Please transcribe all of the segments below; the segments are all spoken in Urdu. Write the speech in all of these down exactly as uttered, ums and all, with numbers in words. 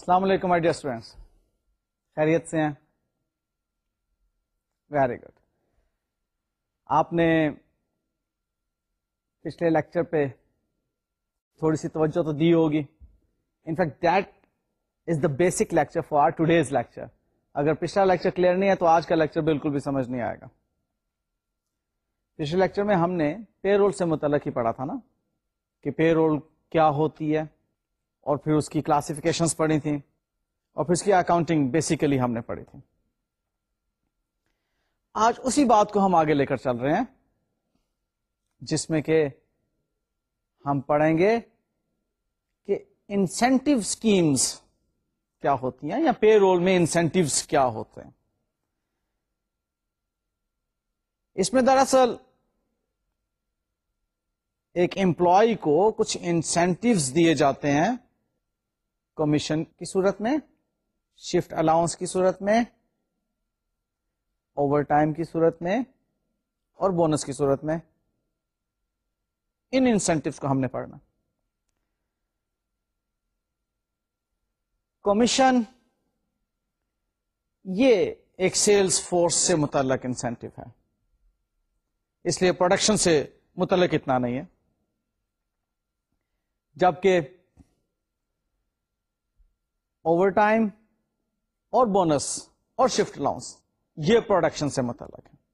السلام علیکم مائی ڈیئر اسٹوڈینٹس، خیریت سے ہیں؟ Very good. آپ نے پچھلے لیکچر پہ تھوڑی سی توجہ تو دی ہوگی. In fact that is the basic lecture for our today's lecture. اگر پچھلا لیکچر کلیئر نہیں ہے تو آج کا لیکچر بالکل بھی سمجھ نہیں آئے گا. پچھلے لیکچر میں ہم نے پے رول سے متعلق ہی پڑھا تھا نا، کہ پے رول کیا ہوتی ہے، اور پھر اس کی کلاسیفیکیشنز پڑھی تھیں، اور پھر اس کی اکاؤنٹنگ بیسیکلی ہم نے پڑھی تھی. آج اسی بات کو ہم آگے لے کر چل رہے ہیں، جس میں کہ ہم پڑھیں گے کہ انسینٹیو اسکیمز کیا ہوتی ہیں، یا پے رول میں انسینٹیوز کیا ہوتے ہیں. اس میں دراصل ایک امپلائی کو کچھ انسینٹیوز دیے جاتے ہیں، کمیشن کی صورت میں، شفٹ الاؤنس کی صورت میں، اوور ٹائم کی صورت میں، اور بونس کی صورت میں. ان انسینٹیوز کو ہم نے پڑھنا. کمیشن یہ ایک سیلز فورس سے متعلق انسینٹیو ہے، اس لیے پروڈکشن سے متعلق اتنا نہیں ہے. جبکہ اوور ٹائم اور بونس اور شفٹ الاؤنس یہ پروڈکشن سے متعلق ہے.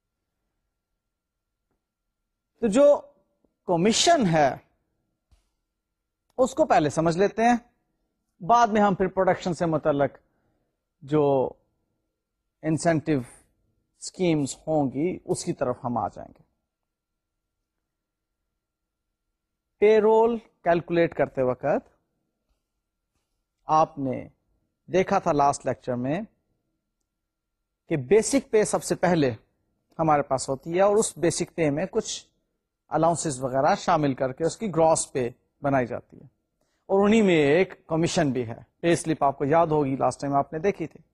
تو جو کمیشن ہے اس کو پہلے سمجھ لیتے ہیں، بعد میں ہم پھر پروڈکشن سے متعلق جو انسینٹیو اسکیمز ہوں گی اس کی طرف ہم آ جائیں گے. پے رول کیلکولیٹ کرتے وقت آپ نے دیکھا تھا لاسٹ لیکچر میں کہ بیسک پے سب سے پہلے ہمارے پاس ہوتی ہے، اور اس بیسک پے میں کچھ الاؤنسز وغیرہ شامل کر کے اس کی گراس پے بنائی جاتی ہے، اور انہی میں ایک کمیشن بھی ہے. پے سلپ آپ کو یاد ہوگی، لاسٹ ٹائم آپ نے دیکھی تھی.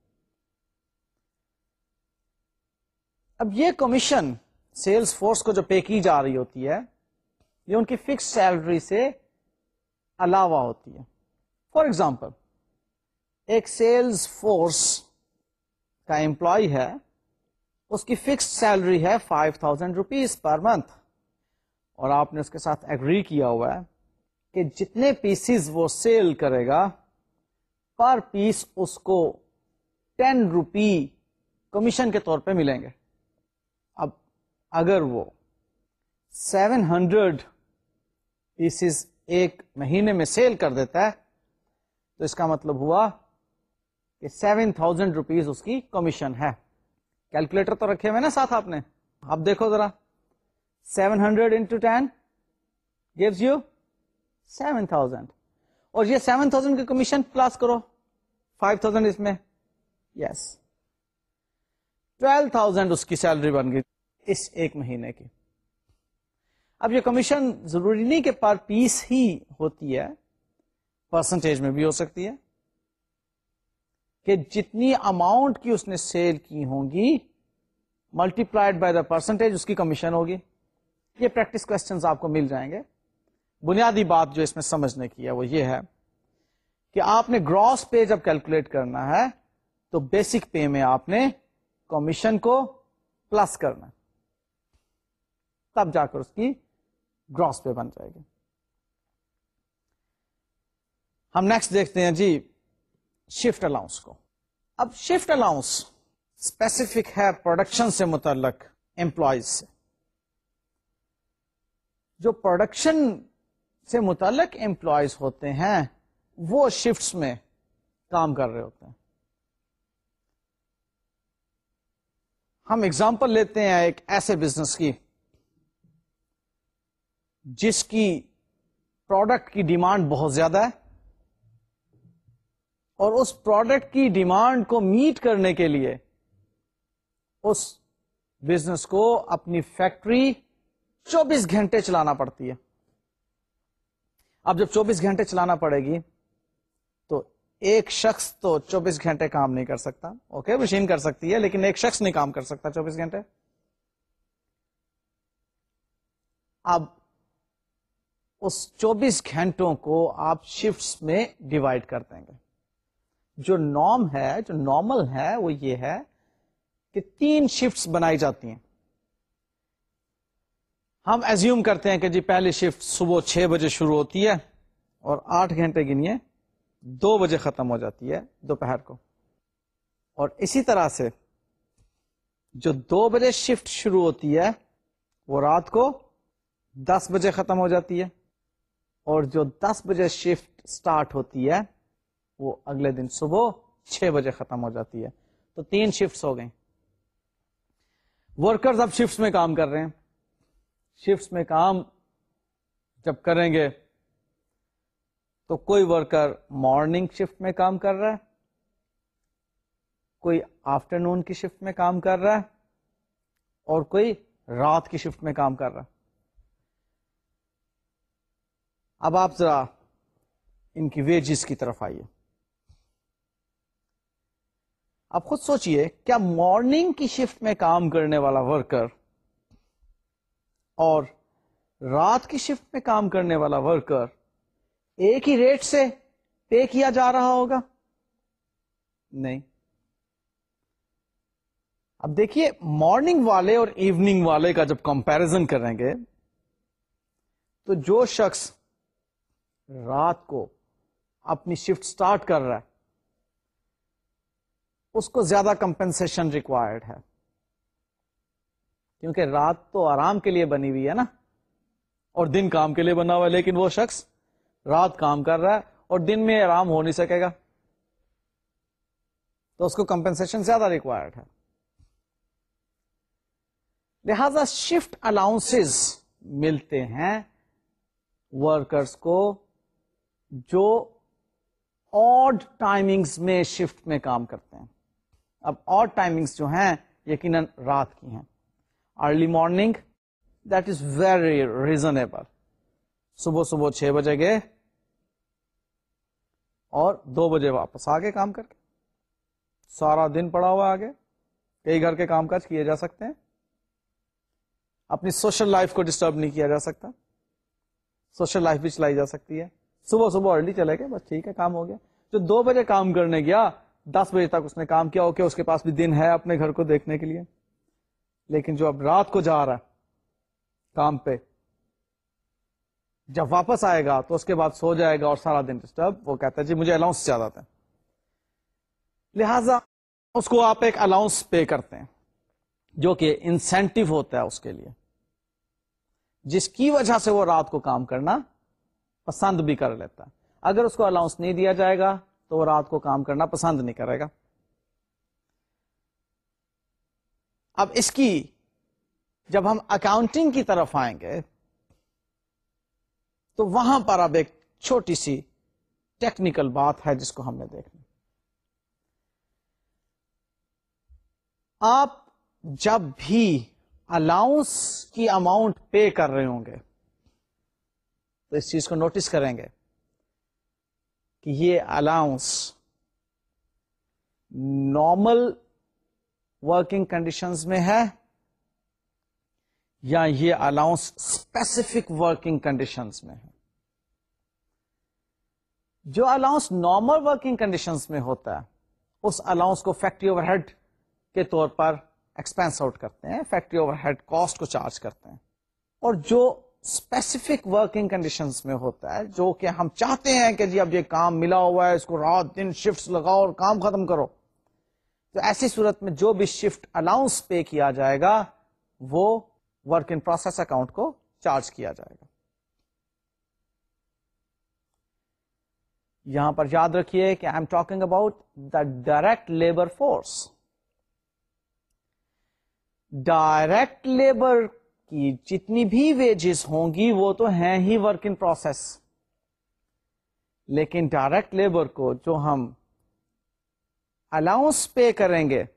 اب یہ کمیشن سیلز فورس کو جو پے کی جا رہی ہوتی ہے یہ ان کی فکس سیلری سے علاوہ ہوتی ہے. فار ایگزامپل، ایک سیلز فورس کا امپلائی ہے، اس کی فکس سیلری ہے five thousand rupees per month, اور آپ نے اس کے ساتھ ایگری کیا ہوا ہے کہ جتنے پیسز وہ سیل کرے گا پر پیس اس کو ٹین روپی کمیشن کے طور پہ ملیں گے. اب اگر وہ سیون ہنڈریڈ پیسز ایک مہینے میں سیل کر دیتا ہے تو اس کا مطلب ہوا کہ سیون تھاؤزینڈ روپیز اس کی کمیشن ہے. کیلکولیٹر تو رکھے ہوئے نا ساتھ آپ نے، اب دیکھو ذرا، seven hundred into ten gives you seven thousand, اور یہ سیون تھاؤزینڈ کی کمیشن پلس کرو فائیو تھاؤزینڈ اس میں، یس ٹویلو تھاؤزینڈ اس کی سیلری بن گئی اس ایک مہینے کی. اب یہ کمیشن ضروری نہیں کہ پر پیس ہی ہوتی ہے، پرسنٹیج میں بھی ہو سکتی ہے، کہ جتنی اماؤنٹ کی اس نے سیل کی ہوں گی multiplied by the percentage اس کی کمیشن ہوگی. یہ پریکٹس کوسچنز آپ کو مل جائیں گے. بنیادی بات جو اس میں سمجھنے کی ہے وہ یہ ہے کہ آپ نے گراس پے جب کیلکولیٹ کرنا ہے تو بیسک پے میں آپ نے کمیشن کو پلس کرنا، تب جا کر اس کی گراس پے بن جائے گی. ہم نیکسٹ دیکھتے ہیں جی شفٹ الاؤنس کو. اب شفٹ الاؤنس اسپیسیفک ہے پروڈکشن سے متعلق امپلائیز سے. جو پروڈکشن سے متعلق امپلائیز ہوتے ہیں وہ شفٹس میں کام کر رہے ہوتے ہیں. ہم اگزامپل لیتے ہیں ایک ایسے بزنس کی جس کی پروڈکٹ کی ڈیمانڈ بہت زیادہ ہے، اور اس پروڈکٹ کی ڈیمانڈ کو میٹ کرنے کے لیے اس بزنس کو اپنی فیکٹری چوبیس گھنٹے چلانا پڑتی ہے. اب جب چوبیس گھنٹے چلانا پڑے گی تو ایک شخص تو چوبیس گھنٹے کام نہیں کر سکتا. اوکے okay, مشین کر سکتی ہے لیکن ایک شخص نہیں کام کر سکتا چوبیس گھنٹے. اب اس چوبیس گھنٹوں کو آپ شفٹس میں ڈیوائڈ کر دیں گے. جو نارم ہے, جو نارمل ہے, وہ یہ ہے کہ تین شفٹس بنائی جاتی ہیں. ہم ایزیوم کرتے ہیں کہ جی پہلی شفٹ صبح چھ بجے شروع ہوتی ہے اور آٹھ گھنٹے گنیے دو بجے ختم ہو جاتی ہے دوپہر کو. اور اسی طرح سے جو دو بجے شفٹ شروع ہوتی ہے وہ رات کو دس بجے ختم ہو جاتی ہے, اور جو دس بجے شفٹ سٹارٹ ہوتی ہے وہ اگلے دن صبح چھ بجے ختم ہو جاتی ہے. تو تین شفٹس ہو گئیں. ورکرز اب شفٹس میں کام کر رہے ہیں. شفٹس میں کام جب کریں گے تو کوئی ورکر مارننگ شفٹ میں کام کر رہا ہے, کوئی آفٹر نون کی شفٹ میں کام کر رہا ہے, اور کوئی رات کی شفٹ میں کام کر رہا ہے. اب آپ ذرا ان کی ویجز کی طرف آئیے. آپ خود سوچئے, کیا مارننگ کی شفٹ میں کام کرنے والا ورکر اور رات کی شفٹ میں کام کرنے والا ورکر ایک ہی ریٹ سے پے کیا جا رہا ہوگا؟ نہیں. اب دیکھیے, مارننگ والے اور ایوننگ والے کا جب کمپیرزن کریں گے تو جو شخص رات کو اپنی شفٹ سٹارٹ کر رہا ہے اس کو زیادہ کمپنسیشن ریکوائرڈ ہے, کیونکہ رات تو آرام کے لیے بنی ہوئی ہے نا, اور دن کام کے لیے بنا ہوا ہے. لیکن وہ شخص رات کام کر رہا ہے اور دن میں آرام ہو نہیں سکے گا, تو اس کو کمپنسیشن زیادہ ریکوائرڈ ہے. لہذا شفٹ الاؤنسز ملتے ہیں ورکرز کو جو آڈ ٹائمنگز میں شفٹ میں کام کرتے ہیں. اب آڈ ٹائمنگز جو ہیں یقیناً رات کی ہیں. Early morning, that is very reasonable. صبح صبح چھ بجے گئے اور دو بجے واپس آگے کام کر کے, سارا دن پڑا ہوا آگے, کئی گھر کے کام کاج کیے جا سکتے ہیں, اپنی سوشل لائف کو ڈسٹرب نہیں کیا جا سکتا, سوشل لائف بھی چلائی جا سکتی ہے. صبح صبح ارلی چلے گئے, بس ٹھیک ہے, کام ہو گیا. جو دو بجے کام کرنے گیا دس بجے تک اس نے کام کیا, اوکے, اس کے پاس بھی دن ہے اپنے گھر کو دیکھنے کے لیے. لیکن جو اب رات کو جا رہا ہے کام پہ, جب واپس آئے گا تو اس کے بعد سو جائے گا اور سارا دن ڈسٹرب. وہ کہتا ہے جی مجھے الاؤنس زیادہ تھا, لہذا اس کو آپ ایک الاؤنس پے کرتے ہیں جو کہ انسینٹیو ہوتا ہے اس کے لیے, جس کی وجہ سے وہ رات کو کام کرنا پسند بھی کر لیتا ہے. اگر اس کو الاؤنس نہیں دیا جائے گا تو وہ رات کو کام کرنا پسند نہیں کرے گا. اب اس کی جب ہم اکاؤنٹنگ کی طرف آئیں گے تو وہاں پر اب ایک چھوٹی سی ٹیکنیکل بات ہے جس کو ہم نے دیکھنا. آپ جب بھی الاؤنس کی اماؤنٹ پے کر رہے ہوں گے تو اس چیز کو نوٹس کریں گے کہ یہ الاؤنس نارمل ورکنگ کنڈیشنز میں ہے یا یہ الاؤنس اسپیسیفک ورکنگ کنڈیشنز میں ہے. جو الاؤنس نارمل ورکنگ کنڈیشنز میں ہوتا ہے اس الاؤنس کو فیکٹری اوور ہیڈ کے طور پر ایکسپینس آؤٹ کرتے ہیں, فیکٹری اوور ہیڈ کاسٹ کو چارج کرتے ہیں. اور جو اسپیسیفک ورکنگ کنڈیشنز میں ہوتا ہے, جو کہ ہم چاہتے ہیں کہ جی اب یہ کام ملا ہوا ہے, اس کو رات دن شفٹس لگاؤ اور کام ختم کرو, تو ایسی صورت میں جو بھی شفٹ الاؤنس پے کیا جائے گا وہ ورک ان پروسیس اکاؤنٹ کو چارج کیا جائے گا. یہاں پر یاد رکھیے کہ I am talking about the direct labour force. Direct labour کی جتنی بھی ویجز ہوں گی وہ تو ہیں ہی ورک ان پروسیس, لیکن ڈائریکٹ لیبر کو جو ہم الاؤنس پے کریں گے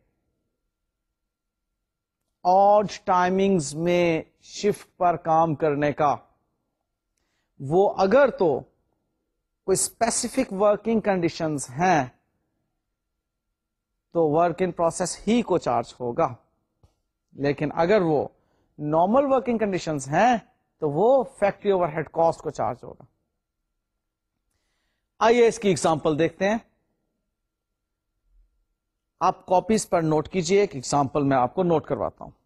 آڈ ٹائمنگز میں شفٹ پر کام کرنے کا, وہ اگر تو کوئی اسپیسیفک ورکنگ کنڈیشنز ہیں تو ورک ان پروسیس ہی کو چارج ہوگا, لیکن اگر وہ نارمل ورکنگ کنڈیشنز ہیں تو وہ فیکٹری اوور ہیڈ کاسٹ کو چارج ہوگا. آئیے اس کی ایگزامپل دیکھتے ہیں. آپ کاپیز پر نوٹ کیجئے. ایک ایگزامپل میں آپ کو نوٹ کرواتا ہوں.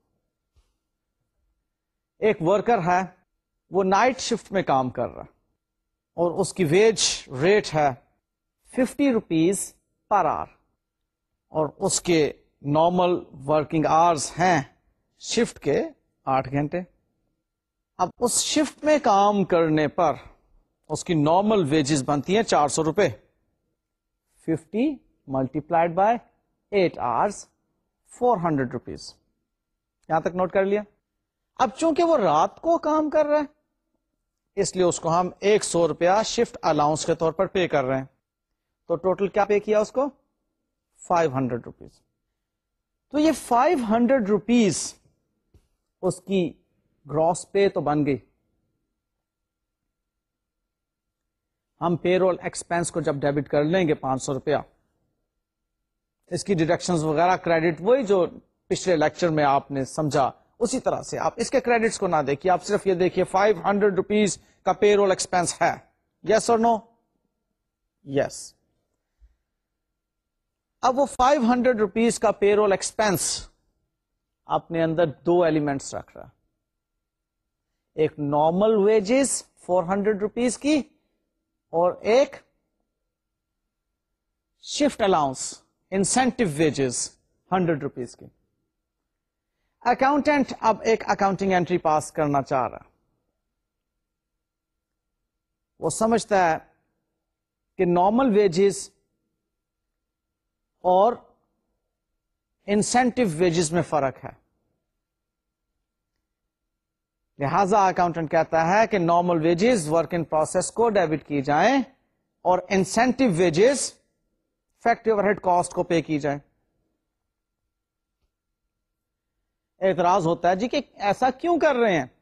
ایک ورکر ہے, وہ نائٹ شفٹ میں کام کر رہا ہے اور اس کی ویج ریٹ ہے ففٹی روپیز پر آور, اور اس کے نارمل ورکنگ آورز ہیں شفٹ کے آٹھ گھنٹے. اب اس شفٹ میں کام کرنے پر اس کی نارمل ویجز بنتی ہیں چار سو روپے. Fifty multiplied by eight hours, four hundred rupees. یہاں تک نوٹ کر لیا. اب چونکہ وہ رات کو کام کر رہا ہے اس لیے اس کو ہم ایک سو روپیہ شفٹ الاؤنس کے طور پر پے کر رہے ہیں. تو ٹوٹل کیا پے کیا اس کو؟ Five hundred rupees. تو یہ فائیو ہنڈریڈ روپیز اس کی گراس پے تو بن گئی. ہم پے رول ایکسپینس کو جب ڈیبٹ کر لیں گے پانچ سو روپیہ, اس کی ڈیڈکشنز وغیرہ کریڈٹ وہی جو پچھلے لیکچر میں آپ نے سمجھا اسی طرح سے. آپ اس کے کریڈٹس کو نہ دیکھیے, آپ صرف یہ دیکھیے فائیو ہنڈریڈ روپیز کا پے رول ایکسپینس ہے. یس اور نو؟ یس. اب وہ فائیو ہنڈریڈ روپیز کا پے رول ایکسپینس اپنے اندر دو ایلیمنٹس رکھ رہا. ایک normal wages four hundred rupees کی اور ایک shift allowance incentive wages hundred rupees کی. اکاؤنٹنٹ اب ایک اکاؤنٹنگ انٹری پاس کرنا چاہ رہا. وہ سمجھتا ہے کہ نارمل ویجز اور انسینٹو ویجز میں فرق ہے, لہذا اکاؤنٹنٹ کہتا ہے کہ normal wages work in process کو ڈیبٹ کی جائیں اور incentive wages factory overhead cost کو پے کی جائیں. اعتراض ہوتا ہے جی کہ ایسا کیوں کر رہے ہیں؟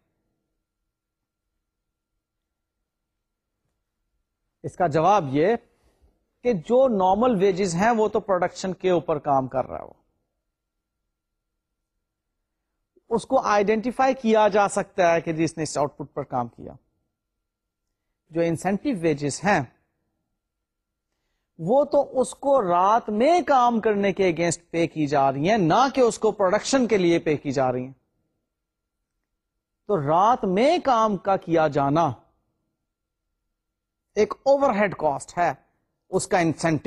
اس کا جواب یہ کہ جو نارمل ویجز ہیں وہ تو پروڈکشن کے اوپر کام کر رہا ہے, وہ اس کو آئیڈینٹیفائی کیا جا سکتا ہے کہ جس نے اس آؤٹ پٹ پر کام کیا. جو انسینٹو ویجز ہیں وہ تو اس کو رات میں کام کرنے کے اگینسٹ پے کی جا رہی ہیں, نہ کہ اس کو پروڈکشن کے لیے پے کی جا رہی ہیں. تو رات میں کام کا کیا جانا ایک اوور ہیڈ کاسٹ ہے, اس کا انسینٹو.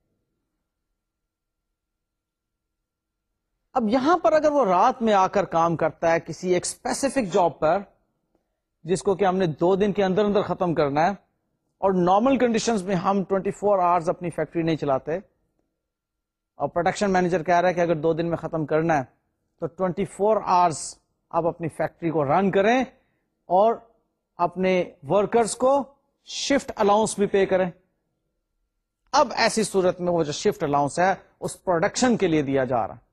اب یہاں پر اگر وہ رات میں آ کر کام کرتا ہے کسی ایک اسپیسیفک جاب پر جس کو کہ ہم نے دو دن کے اندر اندر ختم کرنا ہے, اور نارمل کنڈیشنز میں ہم ٹوینٹی فور آورز اپنی فیکٹری نہیں چلاتے, اور پروڈکشن مینیجر کہہ رہا ہے کہ اگر دو دن میں ختم کرنا ہے تو ٹوینٹی فور آورز آپ اپنی فیکٹری کو رن کریں اور اپنے ورکرز کو شفٹ الاؤنس بھی پے کریں. اب ایسی صورت میں وہ جو شفٹ الاؤنس ہے اس پروڈکشن کے لیے دیا جا رہا ہے,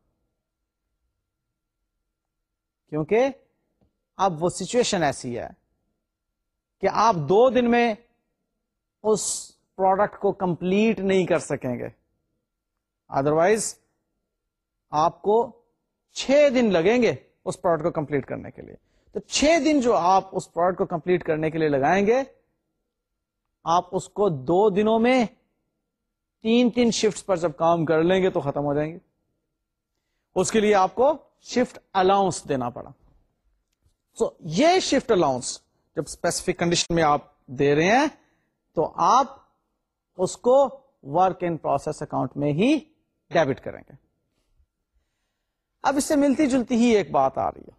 کیونکہ اب وہ سچویشن ایسی ہے کہ آپ دو دن میں اس پروڈکٹ کو کمپلیٹ نہیں کر سکیں گے, ادروائز آپ کو چھ دن لگیں گے اس پروڈکٹ کو کمپلیٹ کرنے کے لیے. تو چھ دن جو آپ اس پروڈکٹ کو کمپلیٹ کرنے کے لیے لگائیں گے, آپ اس کو دو دنوں میں تین تین شفٹ پر جب کام کر لیں گے تو ختم ہو جائیں گے. اس کے لیے آپ کو شفٹ الاؤنس دینا پڑا. سو so, یہ شفٹ الاؤنس جب اسپیسیفک کنڈیشن میں آپ دے رہے ہیں تو آپ اس کو ورک ان پروسیس اکاؤنٹ میں ہی ڈیبٹ کریں گے. اب اس سے ملتی جلتی ہی ایک بات آ رہی ہے,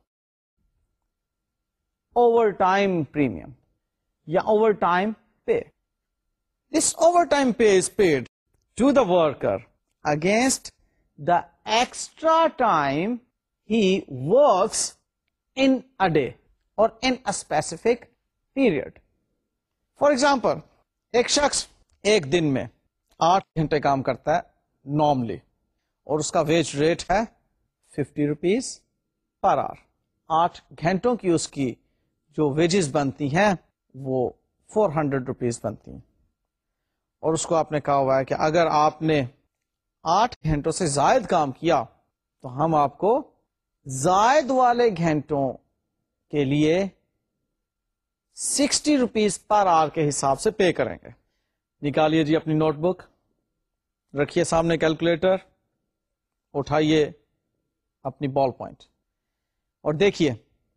اوور ٹائم پریمیم یا overtime pay. This overtime pay is paid to the worker against the extra time he works in a day or in a specific period. For example, ایک شخص ایک دن میں آٹھ گھنٹے کام کرتا ہے نارملی, اور اس کا ویج ریٹ ہے ففٹی روپیز پر آور. آٹھ گھنٹوں کی اس کی جو ویجز بنتی ہیں وہ فور ہنڈریڈ روپیز بنتی ہیں, اور اس کو آپ نے کہا ہوا ہے کہ اگر آپ نے آٹھ گھنٹوں سے زائد کام کیا تو ہم آپ کو زائد والے گھنٹوں کے لیے سکسٹی روپیز پر آور کے حساب سے پے کریں گے. نکالیے جی اپنی نوٹ بک, رکھیے سامنے کیلکولیٹر, اٹھائیے اپنی بال پوائنٹ اور دیکھیے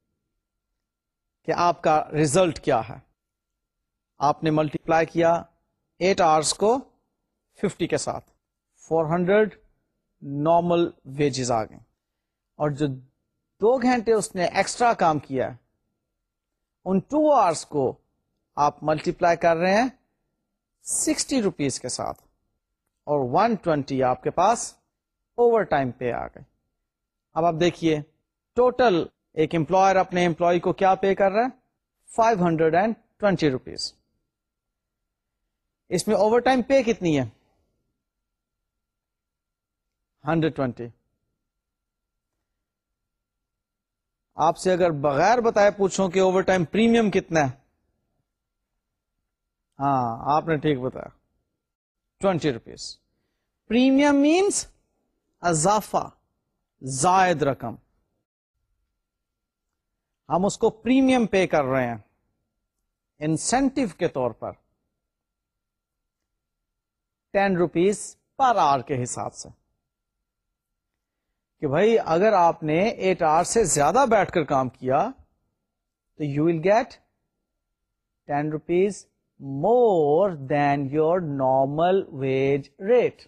کہ آپ کا ریزلٹ کیا ہے. آپ نے ملٹیپلائی کیا ایٹ آورس کو ففٹی کے ساتھ, فور ہنڈریڈ نارمل ویجز آ گئے, اور جو دو گھنٹے اس نے ایکسٹرا کام کیا ان ٹو آورس کو آپ ملٹیپلائی کر رہے ہیں سکسٹی روپیز کے ساتھ, اور ون ٹوینٹی آپ کے پاس اوور ٹائم پے آ گئے. اب آپ دیکھیے ٹوٹل ایک امپلائر اپنے امپلائی کو کیا پے کر رہا ہے, five hundred and twenty rupees. اس میں اوور ٹائم پے کتنی ہے, ہنڈریڈ ٹوینٹی. آپ سے اگر بغیر بتائے پوچھوں کہ اوور ٹائم پریمیم کتنا ہے, ہاں آپ نے ٹھیک بتایا, ٹوینٹی روپیز. پریمیم مینس اضافہ, زائد رقم. ہم اس کو پریمیم پے کر رہے ہیں انسینٹو کے طور پر ٹین روپیز پر آور کے حساب سے, کہ بھائی اگر آپ نے ایٹ آور سے زیادہ بیٹھ کر کام کیا تو you will get ten rupees more than your normal wage rate.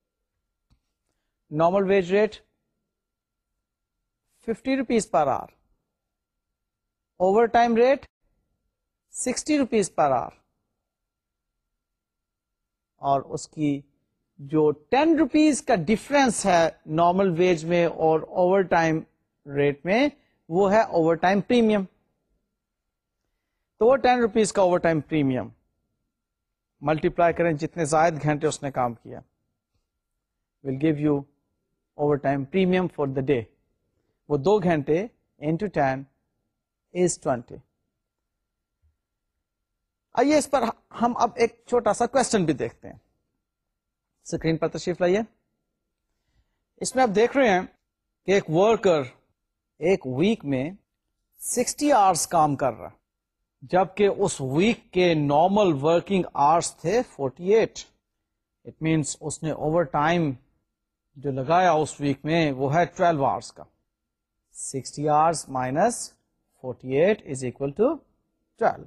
Normal wage rate fifty rupees per hour, overtime rate sixty rupees per hour, اور اس کی جو ٹین روپیز کا ڈفرنس ہے نارمل ویج میں اور اوور ٹائم ریٹ میں, وہ ہے اوور ٹائم پریمیم. تو وہ ٹین روپیز کا اوور ٹائم پریمیم ملٹیپلائی کریں جتنے زائد گھنٹے اس نے کام کیا, will give you overtime premium for the day. وہ دو گھنٹے انٹو ٹین از ٹوینٹی. آئیے اس پر ہم اب ایک چھوٹا سا کوشچن بھی دیکھتے ہیں. اسکرین پر تشریف لائیے. اس میں آپ دیکھ رہے ہیں کہ ایک ورکر ایک ویک میں سکسٹی آورس کام کر رہا, جبکہ اس ویک کے نارمل ورکنگ آورس تھے فورٹی ایٹ. اٹ مینس اس نے اوور ٹائم جو لگایا اس ویک میں وہ ہے ٹویلو آورس کا. Sixty hours minus forty eight is equal to twelve.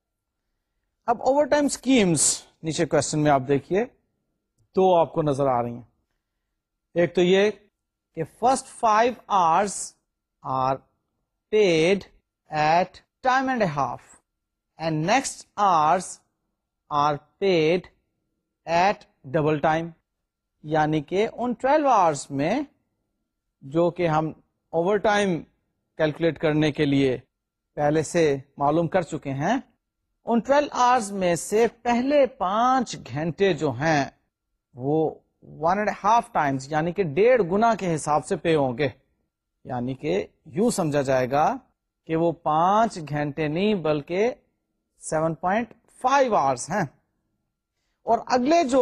اب اوور ٹائم اسکیمس نیچے کوشچن میں آپ دیکھیے دو آپ کو نظر آ رہی ہیں. ایک تو یہ کہ first five hours are paid at time and a half, and next hours are paid at double time. یعنی کہ ان ٹویلو آورس میں جو کہ ہم اوور ٹائم کیلکولیٹ کرنے کے لیے پہلے سے معلوم کر چکے ہیں, ان ٹویلو آورس میں سے پہلے پانچ گھنٹے جو ہیں وہ ون اینڈ ہاف ٹائمس یعنی کہ ڈیڑھ گنا کے حساب سے پے ہوں گے. یعنی کہ یوں سمجھا جائے گا کہ وہ پانچ گھنٹے نہیں بلکہ سیون پوائنٹ فائیو آورس ہیں, اور اگلے جو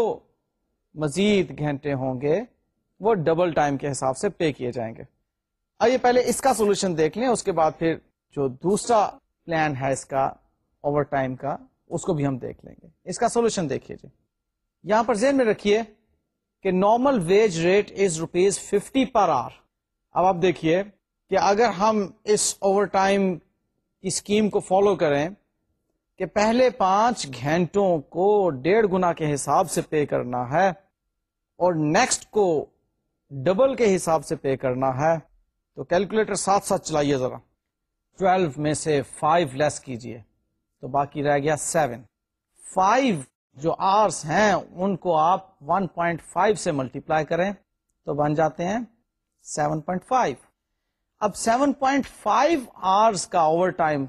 مزید گھنٹے ہوں گے وہ ڈبل ٹائم کے حساب سے پے کیے جائیں گے. آئیے پہلے اس کا سولوشن دیکھ لیں, اس کے بعد پھر جو دوسرا پلان ہے اس کا اوور ٹائم کا اس کو بھی ہم دیکھ لیں گے. اس کا سولوشن دیکھیے جی. یہاں پر ذہن میں رکھیے کہ normal wage rate is rupees fifty per hour. اب آپ دیکھیے کہ اگر ہم اس اوور ٹائم کی اسکیم کو فالو کریں کہ پہلے پانچ گھنٹوں کو ڈیڑھ گنا کے حساب سے پے کرنا ہے اور نیکسٹ کو ڈبل کے حساب سے پے کرنا ہے, تو کیلکولیٹر ساتھ ساتھ چلائیے ذرا. ٹویلو میں سے فائیو لیس کیجئے تو باقی رہ گیا سیون. فائیو جو آورس ہیں ان کو آپ ون پوائنٹ فائیو سے ملٹیپلائی کریں تو بن جاتے ہیں سیون پوائنٹ فائیو. اب سیون پوائنٹ فائیو آورس کا اوور ٹائم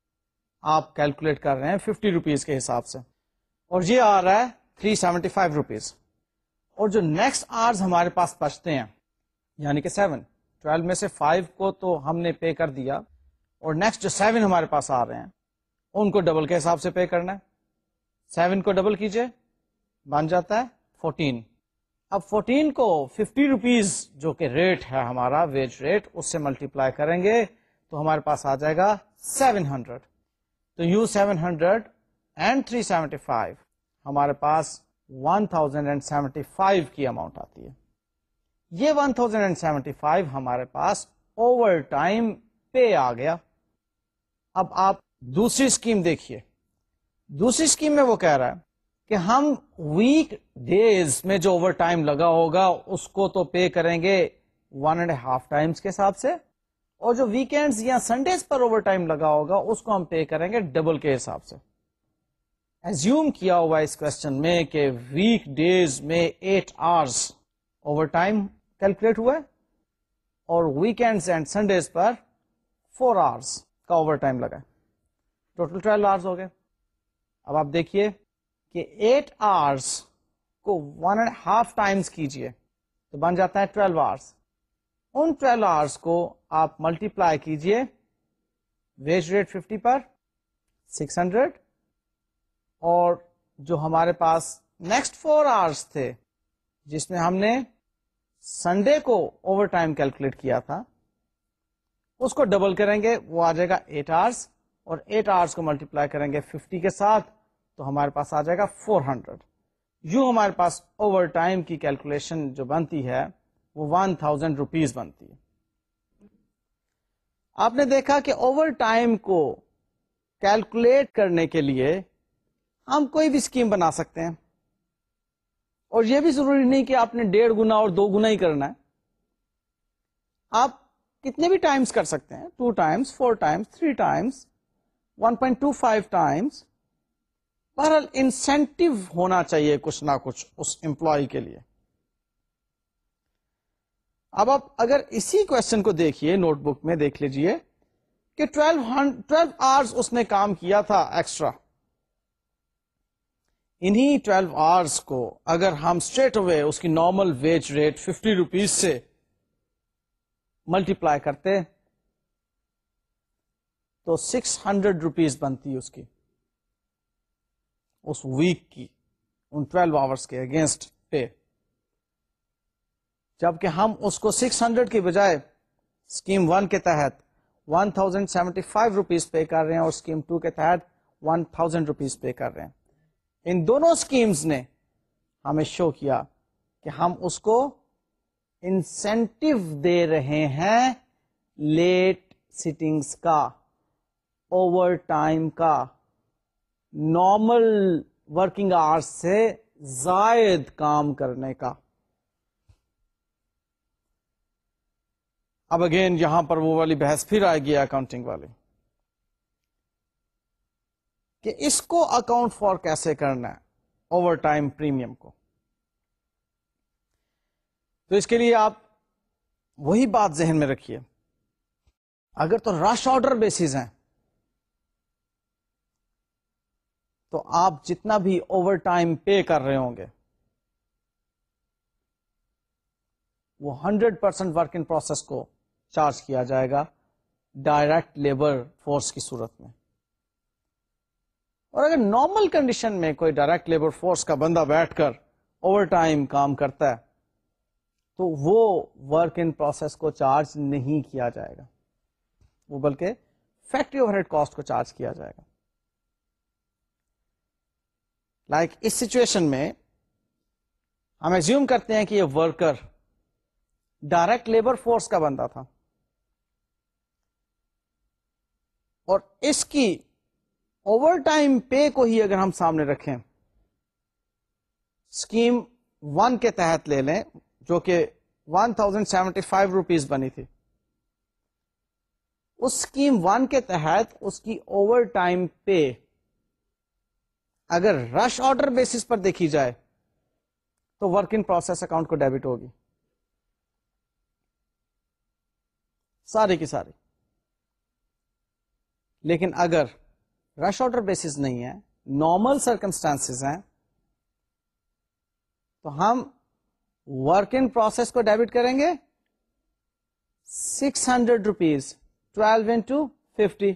آپ کیلکولیٹ کر رہے ہیں ففٹی روپیز کے حساب سے, اور یہ آ رہا ہے تھری سیونٹی فائیو روپیز. اور جو نیکسٹ آورس ہمارے پاس بچتے ہیں یعنی کہ سیون, ٹویلو میں سے فائیو کو تو ہم نے پے کر دیا, اور نیکسٹ جو سیون ہمارے پاس آ رہے ہیں ان کو ڈبل کے حساب سے پے کرنا ہے. سیون کو ڈبل کیجئے بن جاتا ہے فورٹین. اب فورٹین کو ففٹی روپیز جو کہ ریٹ ہے ہمارا ویج ریٹ اس سے ملٹیپلائی کریں گے تو ہمارے پاس آ جائے گا سیون ہنڈریڈ. تو you seven hundred and three seventy five ہمارے پاس one thousand and seventy five کی اماؤنٹ آتی ہے. یہ one thousand and seventy five ہمارے پاس اوور ٹائم پے آ گیا. اب آپ دوسری اسکیم دیکھیے. دوسری اسکیم میں وہ کہہ رہا ہے کہ ہم ویک ڈیز میں جو اوور ٹائم لگا ہوگا اس کو تو پے کریں گے ون اینڈ ہاف ٹائمس کے حساب سے, اور جو ویکینڈز یا سنڈیز پر اوور ٹائم لگا ہوگا اس کو ہم پے کریں گے ڈبل کے حساب سے. ایزیوم کیا ہوا اس کوشچن میں کہ ویک ڈیز میں eight hours overtime calculate ہوا ہے اور ویکینڈز اینڈ سنڈیز پر فور آورس کا اوور ٹائم لگا ہے, ٹوٹل ٹویلو آورس ہو گئے. اب آپ دیکھیے کہ ایٹ آورس کو ون اینڈ ہاف ٹائمس کیجئے تو بن جاتا ہے ٹویلو آورس. ان ٹویلو آورس کو آپ ملٹیپلائی کیجئے ویج ریٹ ففٹی پر سکس ہنڈریڈ, اور جو ہمارے پاس نیکسٹ فور آورس تھے جس میں ہم نے سنڈے کو اوور ٹائم کیلکولیٹ کیا تھا اس کو ڈبل کریں گے, وہ آ جائے گا ایٹ آورس, اور ایٹ آورس کو ملٹیپلائی کریں گے ففٹی کے ساتھ تو ہمارے پاس آ جائے گا فور ہنڈریڈ. یوں ہمارے پاس اوور ٹائم کی کیلکولیشن جو بنتی ہے وہ ون تھاؤزینڈ روپیز بنتی ہے. آپ نے دیکھا کہ اوور ٹائم کو کیلکولیٹ کرنے کے لیے ہم کوئی بھی اسکیم بنا سکتے ہیں, اور یہ بھی ضروری نہیں کہ آپ نے ڈیڑھ گنا اور دو گنا ہی کرنا ہے. آپ کتنے بھی ٹائمز کر سکتے ہیں, two times, four times, three times, one point two five times. بہرحال انسینٹیو ہونا چاہیے کچھ نہ کچھ اس امپلائی کے لیے. اب آپ اگر اسی کوشچن کو دیکھیے, نوٹ بک میں دیکھ لیجئے کہ ٹویلو آورس اس نے کام کیا تھا ایکسٹرا. انہی ٹویلو آورس کو اگر ہم اسٹریٹ اوے اس کی normal wage rate fifty rupees سے ملٹیپلائی کرتے تو سکس ہنڈریڈ روپیز بنتی اس کی, اس ویک کی, ان ٹویلو آورس کے اگینسٹ پے. جبکہ ہم اس کو سکس ہنڈریڈ کی بجائے اسکیم ون کے تحت one thousand seventy five rupees pay کر رہے ہیں اور اسکیم ٹو کے تحت ون تھاؤزینڈ روپیز پے کر رہے ہیں. ان دونوں اسکیمز نے ہمیں شو کیا کہ ہم اس کو انسینٹیو دے رہے ہیں لیٹ سٹنگز کا, اوور ٹائم کا, نارمل ورکنگ آورس سے زائد کام کرنے کا. اب اگین یہاں پر وہ والی بحث پھر آئے گی اکاؤنٹنگ والی کہ اس کو اکاؤنٹ فار کیسے کرنا ہے اوور ٹائم پریمیم کو. تو اس کے لیے آپ وہی بات ذہن میں رکھیے, اگر تو رش آرڈر بیسز ہیں تو آپ جتنا بھی اوور ٹائم پے کر رہے ہوں گے وہ hundred percent work in process کو چارج کیا جائے گا ڈائریکٹ لیبر فورس کی صورت میں. اور اگر نارمل کنڈیشن میں کوئی ڈائریکٹ لیبر فورس کا بندہ بیٹھ کر اوور ٹائم کام کرتا ہے تو وہ ورک ان پروسیس کو چارج نہیں کیا جائے گا, وہ بلکہ فیکٹری اوور ہیڈ کاسٹ کو چارج کیا جائے گا. لائک like اس سچویشن میں ہم ایزیوم کرتے ہیں کہ یہ ورکر ڈائریکٹ لیبر فورس کا بندہ تھا اور اس کی اوور ٹائم پے کو ہی اگر ہم سامنے رکھیں, اسکیم ون کے تحت لے لیں جو کہ one thousand seventy five rupees بنی تھی, اس اسکیم ون کے تحت اس کی اوور ٹائم پے اگر رش آرڈر بیسس پر دیکھی جائے تو ورک ان پروسیس اکاؤنٹ کو ڈیبٹ ہوگی ساری کی ساری. لیکن اگر رش آرڈر بیسس نہیں ہے, نارمل سرکمسٹانسز ہیں, تو ہم ورک ان پروسیس کو ڈیبٹ کریں گے six hundred rupees twelve into fifty,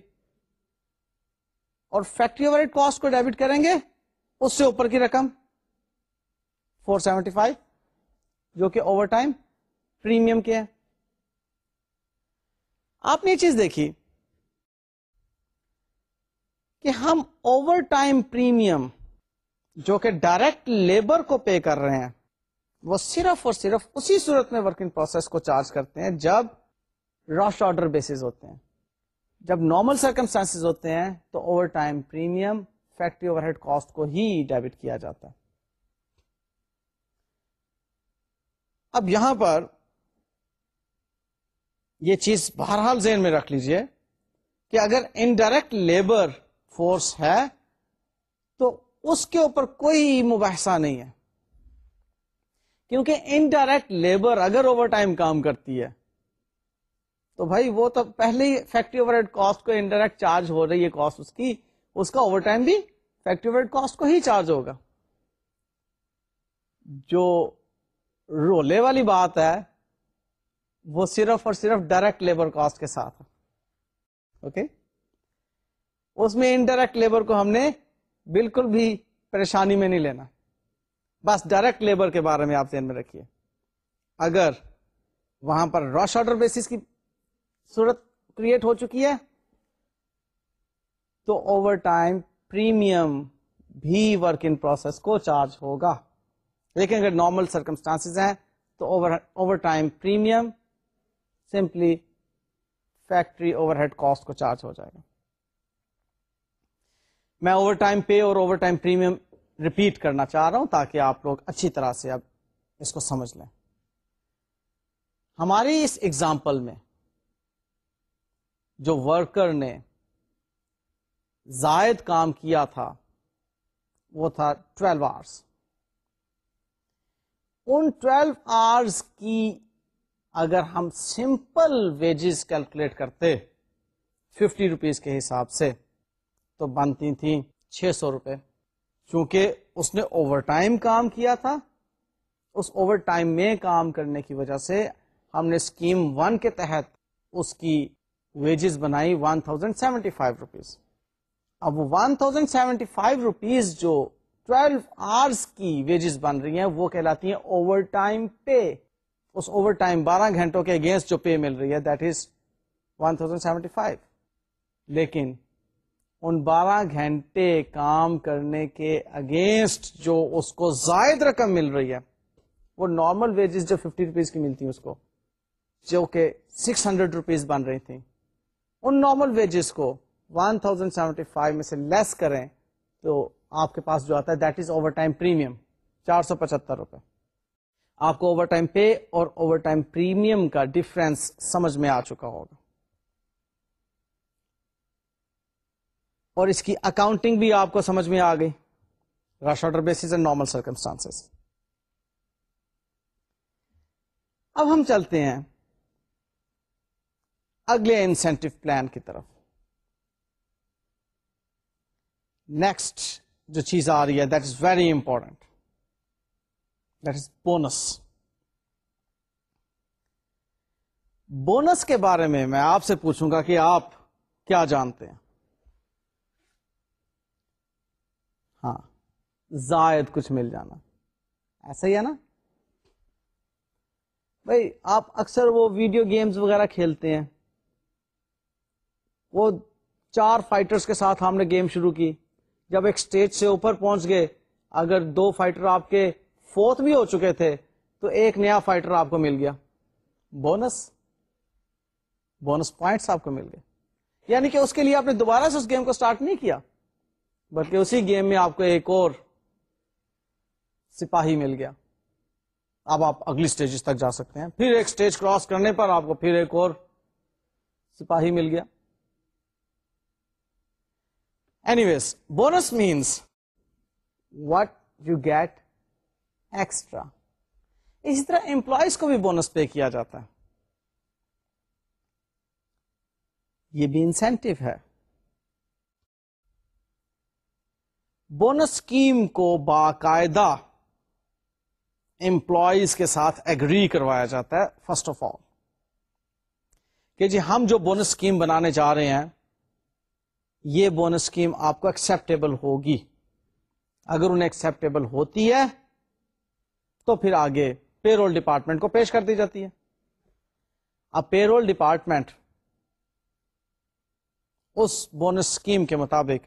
اور فیکٹری اوور ہیڈ کاسٹ کو ڈیبٹ کریں گے اس سے اوپر کی رقم فور سیونٹی فائیو جو کہ اوور ٹائم پریمیم کے ہے. آپ نے یہ چیز دیکھی کہ ہم اوور ٹائم پریمیم جو کہ ڈائریکٹ لیبر کو پے کر رہے ہیں وہ صرف اور صرف اسی صورت میں ورکنگ پروسیس کو چارج کرتے ہیں جب رش آرڈر بیسز ہوتے ہیں. جب نارمل سرکمسٹانسز ہوتے ہیں تو overtime premium factory overhead cost کو ہی ڈیبٹ کیا جاتا ہے. اب یہاں پر یہ چیز بہرحال ذہن میں رکھ لیجئے کہ اگر انڈائریکٹ لیبر فورس ہے تو اس کے اوپر کوئی مباحثہ نہیں ہے, کیونکہ انڈائریکٹ لیبر اگر اوور ٹائم کام کرتی ہے تو بھائی وہ تو پہلے ہی فیکٹری اوور ہیڈ کاسٹ کو انڈائریکٹ چارج ہو رہی ہے کاسٹ اس کی, اس کا اوور ٹائم بھی فیکٹری اوور ہیڈ کاسٹ کو ہی چارج ہوگا. جو رولے والی بات ہے وہ صرف اور صرف ڈائریکٹ لیبر کاسٹ کے ساتھ ہے. اوکے, اس میں انڈائریکٹ لیبر کو ہم نے بالکل بھی پریشانی میں نہیں لینا, بس ڈائریکٹ لیبر کے بارے میں آپ ذہن میں رکھیے. اگر وہاں پر رش آرڈر بیسس کی صورت کریٹ ہو چکی ہے تو اوور ٹائم پریمیم بھی ورک ان پروسیس کو چارج ہوگا, لیکن اگر نارمل سرکمسٹانسز ہیں تو overtime premium simply factory overhead cost کو چارج ہو جائے گا. میں اوور ٹائم پے اور اوور ٹائم پریمیم ریپیٹ کرنا چاہ رہا ہوں تاکہ آپ لوگ اچھی طرح سے اب اس کو سمجھ لیں. ہماری اس ایگزامپل میں جو ورکر نے زائد کام کیا تھا وہ تھا ٹویلو آورس. ان ٹویلو آورس کی اگر ہم سمپل ویجز کیلکولیٹ کرتے ففٹی روپیز کے حساب سے تو بنتی تھیں چھ سو روپے. چونکہ اس نے اوور ٹائم کام کیا تھا, اس اوور ٹائم میں کام کرنے کی وجہ سے ہم نے اسکیم ون کے تحت اس کی ویجز بنائی one thousand seventy five rupees. اب وہ one thousand seventy five rupees جو ٹویلو آورس کی ویجز بن رہی ہیں وہ کہلاتی ہیں اوور ٹائم پے. اس اوور ٹائم بارہ گھنٹوں کے اگینسٹ جو پے مل رہی ہے that is one thousand seventy five. لیکن ان بارہ گھنٹے کام کرنے کے اگینسٹ جو اس کو زائد رقم مل رہی ہے وہ نارمل ویجز جو ففٹی روپیز کی ملتی ہیں اس کو, جو کہ سکس ہنڈریڈ روپیز بن رہی تھیں, ان نارمل ویجز کو ون تھاؤزینڈ سیونٹی فائیو میں سے لیس کریں تو آپ کے پاس جو آتا ہے that is overtime premium چار سو پچہتر روپے. آپ کو اوور ٹائم پے اور اوور ٹائم پریمیم کا ڈفرینس سمجھ میں آ چکا ہوگا, اور اس کی اکاؤنٹنگ بھی آپ کو سمجھ میں آ گئی, rush order basis and normal circumstances. اب ہم چلتے ہیں اگلے انسینٹو پلان کی طرف. نیکسٹ جو چیز آ رہی ہے that is very important, that is bonus. Bonus کے بارے میں میں آپ سے پوچھوں گا کہ آپ کیا جانتے ہیں؟ ہاں, زائد کچھ مل جانا, ایسا ہی ہے نا بھائی. آپ اکثر وہ ویڈیو گیمز وغیرہ کھیلتے ہیں, وہ چار فائٹرز کے ساتھ ہم نے گیم شروع کی, جب ایک سٹیج سے اوپر پہنچ گئے اگر دو فائٹر آپ کے فورتھ بھی ہو چکے تھے تو ایک نیا فائٹر آپ کو مل گیا, بونس بونس پوائنٹس آپ کو مل گئے. یعنی کہ اس کے لیے آپ نے دوبارہ سے اس گیم کو سٹارٹ نہیں کیا بلکہ اسی گیم میں آپ کو ایک اور سپاہی مل گیا. اب آپ اگلی سٹیجز تک جا سکتے ہیں, پھر ایک سٹیج کراس کرنے پر آپ کو پھر ایک اور سپاہی مل گیا. Anyways, bonus means what you get extra. اسی طرح امپلائیز کو بھی بونس پے کیا جاتا ہے, یہ بھی انسینٹو ہے. بونس اسکیم کو باقاعدہ امپلائیز کے ساتھ ایگری کروایا جاتا ہے فرسٹ آف آل کہ جی ہم جو بونس اسکیم بنانے جا رہے ہیں یہ بونس اسکیم آپ کو ایکسپٹیبل ہوگی. اگر انہیں ایکسپٹیبل ہوتی ہے تو پھر آگے پے رول ڈپارٹمنٹ کو پیش کر دی جاتی ہے. اب پے رول ڈپارٹمنٹ اس بونس اسکیم کے مطابق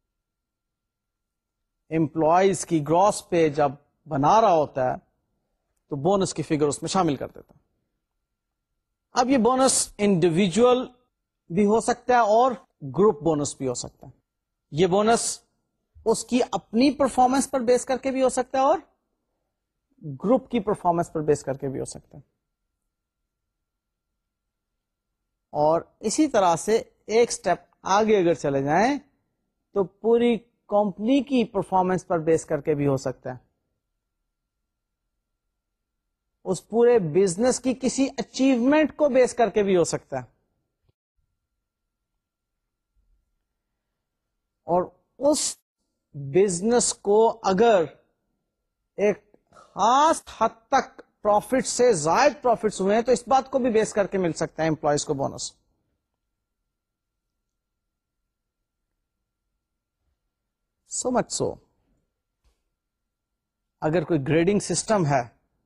امپلائیز کی گراس پے جب بنا رہا ہوتا ہے تو بونس کی فگر اس میں شامل کر دیتا. اب یہ بونس انڈیویجول بھی ہو سکتا ہے اور گروپ بونس بھی ہو سکتا ہے. یہ بونس اس کی اپنی پرفارمنس پر بیس کر کے بھی ہو سکتا ہے اور گروپ کی پرفارمنس پر بیس کر کے بھی ہو سکتا ہے. اور اسی طرح سے ایک سٹیپ آگے اگر چلے جائیں تو پوری کمپنی کی پرفارمنس پر بیس کر کے بھی ہو سکتا ہے. اس پورے بزنس کی کسی اچیومنٹ کو بیس کر کے بھی ہو سکتا ہے. اور اس بزنس کو اگر ایک خاص حد تک پروفٹ سے زائد پروفٹس ہوئے ہیں تو اس بات کو بھی بیس کر کے مل سکتا ہے امپلائیز کو بونس. سو مچ سو اگر کوئی گریڈنگ سسٹم ہے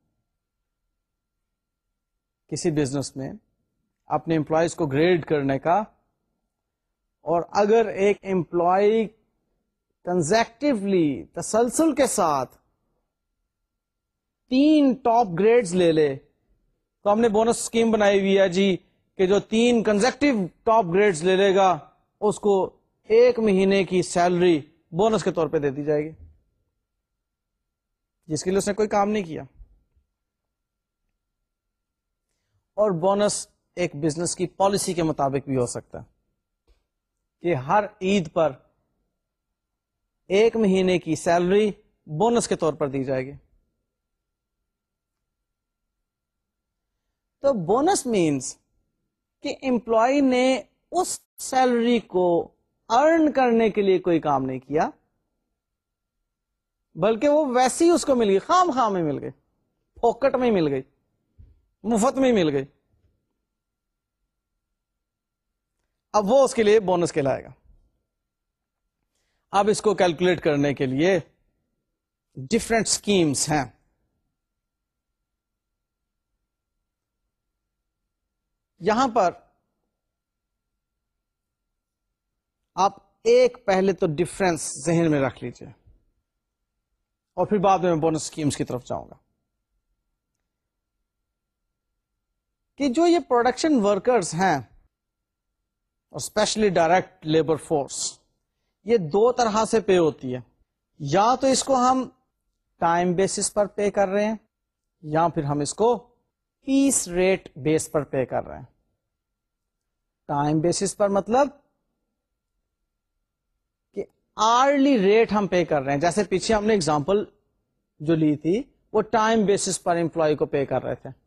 کسی بزنس میں اپنے امپلائیز کو گریڈ کرنے کا، اور اگر ایک امپلائی کنزیکٹولی تسلسل کے ساتھ تین ٹاپ گریڈز لے لے تو ہم نے بونس اسکیم بنائی ہوئی ہے جی کہ جو تین کنزیکٹو ٹاپ گریڈز لے لے گا اس کو ایک مہینے کی سیلری بونس کے طور پہ دے دی جائے گی، جس کے لیے اس نے کوئی کام نہیں کیا. اور بونس ایک بزنس کی پالیسی کے مطابق بھی ہو سکتا ہے کہ ہر عید پر ایک مہینے کی سیلری بونس کے طور پر دی جائے گی. تو بونس مینس کہ امپلائی نے اس سیلری کو ارن کرنے کے لیے کوئی کام نہیں کیا، بلکہ وہ ویسی ہی اس کو مل گئی، خام خام میں مل گئی، پھوکٹ میں ہی مل گئی، مفت میں ہی مل گئی. اب وہ اس کے لیے بونس کہلائے گا. اب اس کو کیلکولیٹ کرنے کے لیے ڈفرینٹ اسکیمس ہیں. یہاں پر آپ ایک پہلے تو ڈفرینس ذہن میں رکھ لیجئے اور پھر بعد میں میں بونس اسکیمس کی طرف جاؤں گا کہ جو یہ پروڈکشن ورکرز ہیں اور اسپیشلی ڈائریکٹ لیبر فورس، یہ دو طرح سے پے ہوتی ہے. یا تو اس کو ہم ٹائم بیسس پر پے کر رہے ہیں یا پھر ہم اس کو پیس ریٹ بیس پر پے کر رہے ہیں. ٹائم بیسس پر مطلب کہ آرلی ریٹ ہم پے کر رہے ہیں، جیسے پیچھے ہم نے اگزامپل جو لی تھی وہ ٹائم بیسس پر امپلائی کو پے کر رہے تھے.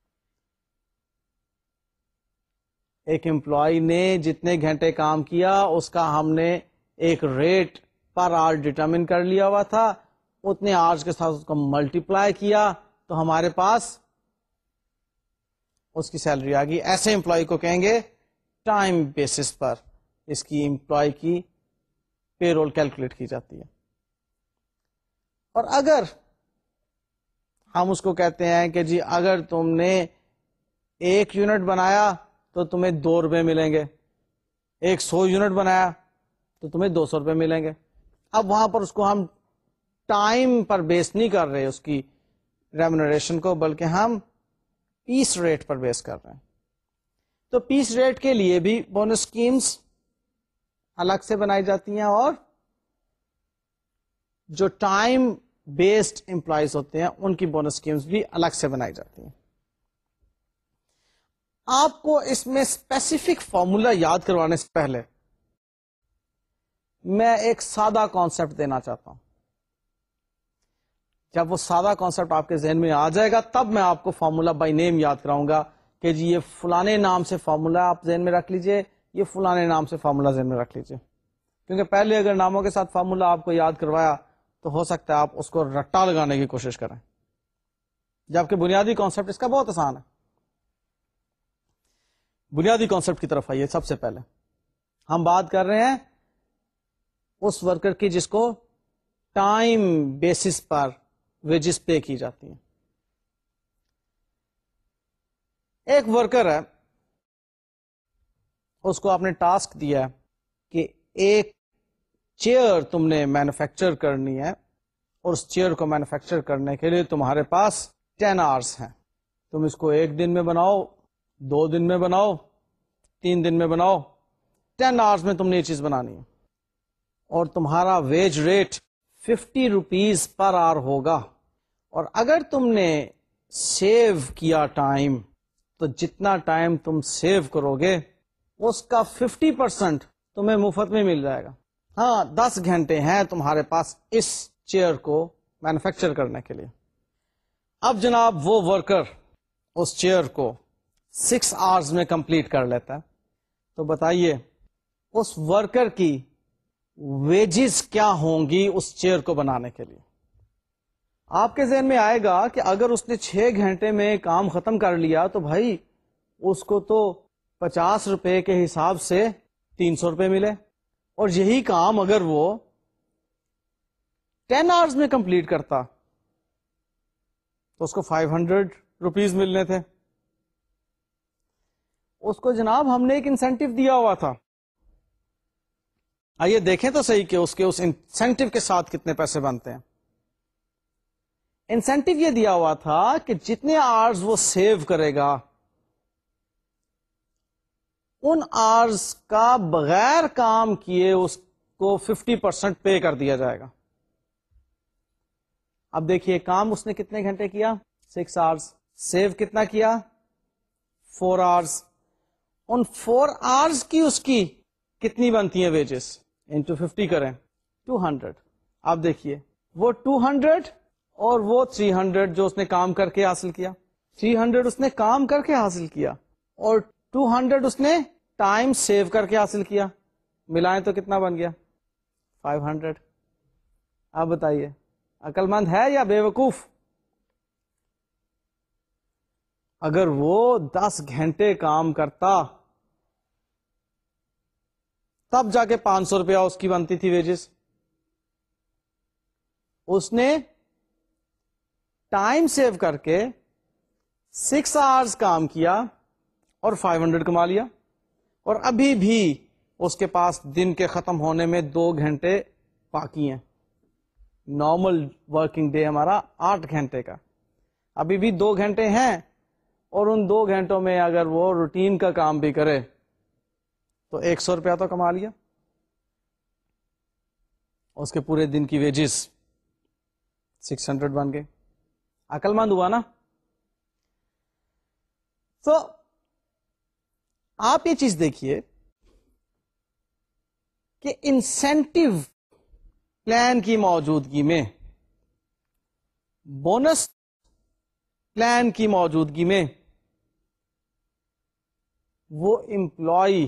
ایک امپلائی نے جتنے گھنٹے کام کیا اس کا ہم نے ایک ریٹ پر آور ڈٹرمن کر لیا ہوا تھا، اتنے آورز کے ساتھ اس کو ملٹیپلائی کیا تو ہمارے پاس اس کی سیلری آ گئی. ایسے امپلائی کو کہیں گے ٹائم بیسس پر اس کی امپلائی کی پے رول کیلکولیٹ کی جاتی ہے. اور اگر ہم اس کو کہتے ہیں کہ جی اگر تم نے ایک یونٹ بنایا تو تمہیں دو روپے ملیں گے، ایک سو یونٹ بنایا تو تمہیں دو سو روپے ملیں گے. اب وہاں پر اس کو ہم ٹائم پر بیس نہیں کر رہے اس کی ریمونریشن کو، بلکہ ہم پیس ریٹ پر بیس کر رہے ہیں. تو پیس ریٹ کے لیے بھی بونس اسکیمس الگ سے بنائی جاتی ہیں اور جو ٹائم بیسڈ امپلائیز ہوتے ہیں ان کی بونس اسکیمس بھی الگ سے بنائی جاتی ہیں. آپ کو اس میں اسپیسیفک فارمولا یاد کروانے سے پہلے میں ایک سادہ کانسیپٹ دینا چاہتا ہوں. جب وہ سادہ کانسیپٹ آپ کے ذہن میں آ جائے گا تب میں آپ کو فارمولا بائی نیم یاد کراؤں گا کہ جی یہ فلانے نام سے فارمولا آپ ذہن میں رکھ لیجئے، یہ فلانے نام سے فارمولا ذہن میں رکھ لیجئے. کیونکہ پہلے اگر ناموں کے ساتھ فارمولا آپ کو یاد کروایا تو ہو سکتا ہے آپ اس کو رٹا لگانے کی کوشش کریں، جبکہ بنیادی کانسیپٹ اس کا بہت آسان ہے. بنیادی کانسیپٹ کی طرف آئیے. سب سے پہلے ہم بات کر رہے ہیں اس ورکر کی جس کو ٹائم بیسس پر ویجز پے کی جاتی ہیں. ایک ورکر ہے، اس کو آپ نے ٹاسک دیا ہے کہ ایک چیئر تم نے مینوفیکچر کرنی ہے اور اس چیئر کو مینوفیکچر کرنے کے لیے تمہارے پاس ٹین آورس ہیں. تم اس کو ایک دن میں بناؤ, دو دن میں بناؤ, تین دن میں بناؤ, ٹین آورس میں تم نے یہ چیز بنانی ہے, اور تمہارا wage rate fifty rupees per hour ہوگا. اور اگر تم نے سیو کیا ٹائم, تو جتنا ٹائم تم سیو کرو گے اس کا ففٹی پرسینٹ تمہیں مفت میں مل جائے گا. ہاں, دس گھنٹے ہیں تمہارے پاس اس چیئر کو مینوفیکچر کرنے کے لیے. اب جناب وہ ورکر اس چیئر کو سکس آورس میں کمپلیٹ کر لیتا ہے, تو بتائیے اس ورکر کی ویجز کیا ہوں گی اس چیئر کو بنانے کے لیے؟ آپ کے ذہن میں آئے گا کہ اگر اس نے چھ گھنٹے میں کام ختم کر لیا تو بھائی اس کو تو پچاس روپے کے حساب سے تین سو روپے ملے, اور یہی کام اگر وہ ٹین آورس میں کمپلیٹ کرتا تو اس کو فائیو ہنڈریڈ روپیز ملنے تھے. اس کو جناب ہم نے ایک انسینٹو دیا ہوا تھا. آئیے دیکھیں تو صحیح کہ اس کے اس انسینٹو کے ساتھ کتنے پیسے بنتے ہیں. انسینٹو یہ دیا ہوا تھا کہ جتنے آورز وہ سیو کرے گا ان آورز کا بغیر کام کیے اس کو ففٹی پرسینٹ پے کر دیا جائے گا. اب دیکھیے کام اس نے کتنے گھنٹے کیا؟ Six hours. سیو کتنا کیا؟ Four hours. ان فور آورز کی اس کی کتنی بنتی ہیں ویجز؟ انٹو ففٹی کریں, ٹو ہنڈریڈ. آپ دیکھیے وہ ٹو ہنڈریڈ اور وہ تھری ہنڈریڈ جو اس نے کام کر کے حاصل کیا. تھری ہنڈریڈ اس نے کام کر کے حاصل کیا اور ٹو ہنڈریڈ اس نے ٹائم سیو کر کے حاصل کیا. ملائیں تو کتنا بن گیا؟ Five hundred. آپ بتائیے عقل مند ہے یا بے وقوف؟ اگر وہ دس گھنٹے کام کرتا تب جا کے پانچ سو روپیہ اس کی بنتی تھی ویجز. اس نے ٹائم سیو کر کے سکس آورس کام کیا اور فائیو ہنڈریڈ کما لیا, اور ابھی بھی اس کے پاس دن کے ختم ہونے میں دو گھنٹے باقی ہیں. نارمل ورکنگ ڈے ہمارا آٹھ گھنٹے کا, ابھی بھی دو گھنٹے ہیں, اور ان دو گھنٹوں میں اگر وہ روٹین کا کام بھی کرے تو ایک سو روپیہ تو کما لیا. اس کے پورے دن کی ویجز سکس ہنڈریڈ بن گئے. عقل مند ہوا نا؟ تو آپ یہ چیز دیکھیے کہ انسینٹو پلان کی موجودگی میں, بونس پلان کی موجودگی میں وہ امپلائی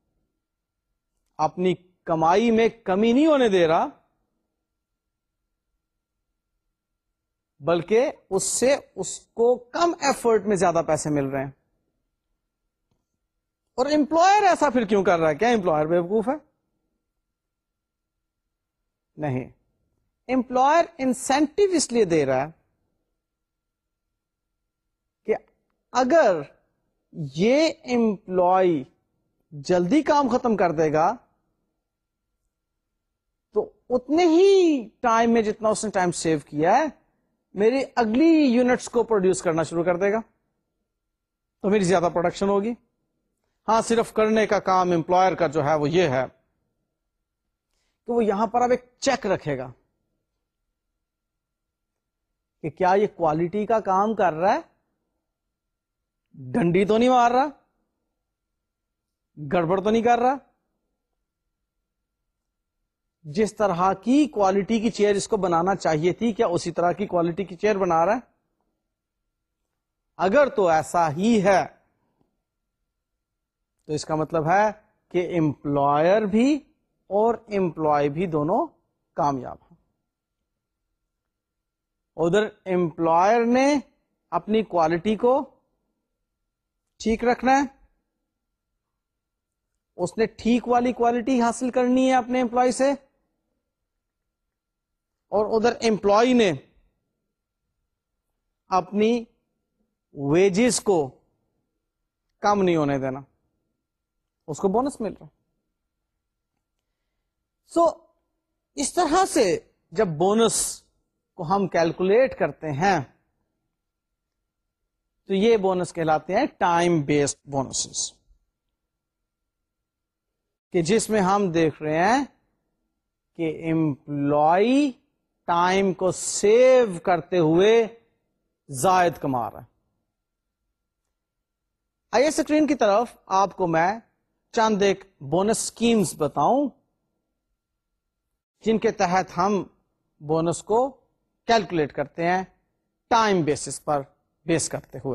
اپنی کمائی میں کمی نہیں ہونے دے رہا, بلکہ اس سے اس کو کم ایفرٹ میں زیادہ پیسے مل رہے ہیں. اور امپلائر ایسا پھر کیوں کر رہا ہے؟ کیا امپلائر بیوقوف ہے؟ نہیں, امپلائر انسینٹو اس لیے دے رہا ہے کہ اگر یہ امپلائی جلدی کام ختم کر دے گا تو اتنے ہی ٹائم میں جتنا اس نے ٹائم سیو کیا ہے میری اگلی یونٹس کو پروڈیوس کرنا شروع کر دے گا, تو میری زیادہ پروڈکشن ہوگی. ہاں, صرف کرنے کا کام امپلائر کا جو ہے وہ یہ ہے کہ وہ یہاں پر اب ایک چیک رکھے گا کہ کیا یہ کوالٹی کا کام کر رہا ہے, ڈنڈی تو نہیں مار رہا, گڑبڑ تو نہیں کر رہا, جس طرح کی کوالٹی کی چیئر اس کو بنانا چاہیے تھی کیا اسی طرح کی کوالٹی کی چیئر بنا رہا ہے. اگر تو ایسا ہی ہے تو اس کا مطلب ہے کہ امپلائر بھی اور امپلائی بھی دونوں کامیاب ہیں. ادھر امپلائر نے اپنی کوالٹی کو ٹھیک رکھنا ہے, اس نے ٹھیک والی کوالٹی حاصل کرنی ہے اپنے امپلائی سے, اور ادھر امپلائی نے اپنی ویجز کو کم نہیں ہونے دینا, اس کو بونس مل رہا. سو so, اس طرح سے جب بونس کو ہم کیلکولیٹ کرتے ہیں تو یہ بونس کہلاتے ہیں ٹائم بیسڈ بونسز، کہ جس میں ہم دیکھ رہے ہیں کہ امپلائی ٹائم کو سیو کرتے ہوئے زائد کما رہا ہے. آئیے اسکرین کی طرف آپ کو میں چند ایک بونس سکیمز بتاؤں جن کے تحت ہم بونس کو کیلکولیٹ کرتے ہیں ٹائم بیسس پر بیس کرتے ہوئے.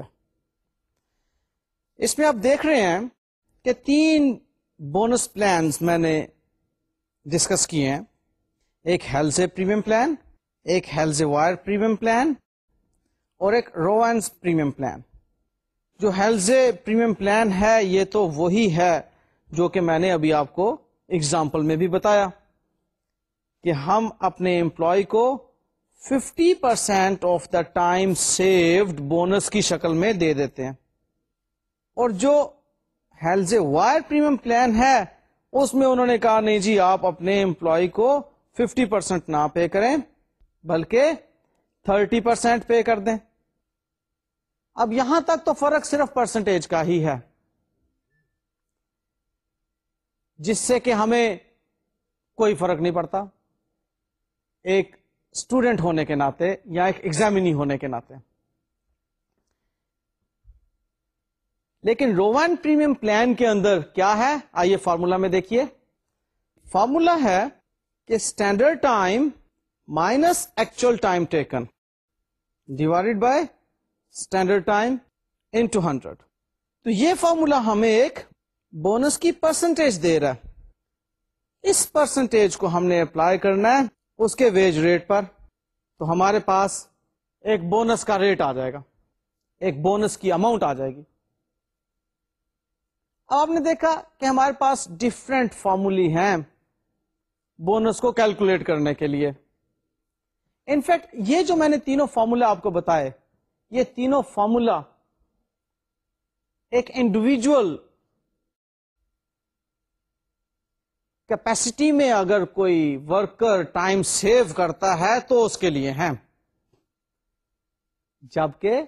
اس میں آپ دیکھ رہے ہیں کہ تین بونس پلانز میں نے ڈسکس کیے ہیں. ایک ہیلزے پریمیم پلان، ایک ہیلزے وائر پریمیم پلان اور ایک روونس پریمیم پلان. جو ہیلزے پریمیم پلان ہے یہ تو وہی ہے جو کہ میں نے ابھی آپ کو اگزامپل میں بھی بتایا کہ ہم اپنے امپلائی کو fifty percent of the time saved bonus کی شکل میں دے دیتے ہیں. اور جو ہیلزے وائر پریمیم پلان ہے اس میں انہوں نے کہا نہیں جی آپ اپنے امپلائی کو ففٹی پرسینٹ نہ پے کریں بلکہ تھرٹی پرسینٹ پے کر دیں. اب یہاں تک تو فرق صرف پرسنٹیج کا ہی ہے، جس سے کہ ہمیں کوئی فرق نہیں پڑتا ایک اسٹوڈنٹ ہونے کے ناطے یا ایک ایگزامینی ہونے کے ناطے. لیکن روون پریمیم پلان کے اندر کیا ہے آئیے فارمولا میں دیکھیے. فارمولا ہے کہ standard time minus actual time taken divided by standard time into hundred. تو یہ فارمولا ہمیں ایک بونس کی پرسنٹیج دے رہا ہے. اس پرسنٹیج کو ہم نے اپلائی کرنا ہے اس کے ویج ریٹ پر، تو ہمارے پاس ایک بونس کا ریٹ آ جائے گا، ایک بونس کی اماؤنٹ آ جائے گی. اب آپ نے دیکھا کہ ہمارے پاس ڈفرینٹ فارمولی ہیں بونس کو کیلکولیٹ کرنے کے لیے. انفیکٹ یہ جو میں نے تینوں فارمولا آپ کو بتائے یہ تینوں فارمولا ایک انڈیویجول کیپیسٹی میں اگر کوئی ورکر ٹائم سیو کرتا ہے تو اس کے لیے ہیں، جبکہ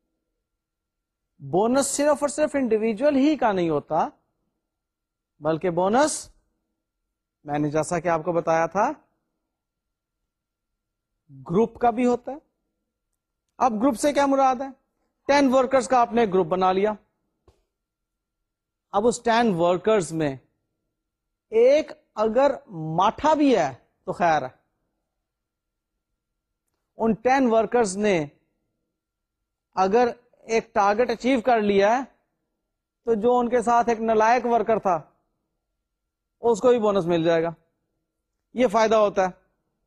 بونس صرف اور صرف انڈیویجول ہی کا نہیں ہوتا بلکہ بونس میں نے جیسا کہ آپ کو بتایا تھا گروپ کا بھی ہوتا ہے. اب گروپ سے کیا مراد ہے؟ ٹین ورکرز کا آپ نے گروپ بنا لیا. اب اس ٹین ورکرز میں ایک اگر ماٹھا بھی ہے تو خیر ہے. ان ٹین ورکرز نے اگر ایک ٹارگٹ اچیو کر لیا ہے تو جو ان کے ساتھ ایک نالائق ورکر تھا اس کو بھی بونس مل جائے گا. یہ فائدہ ہوتا ہے.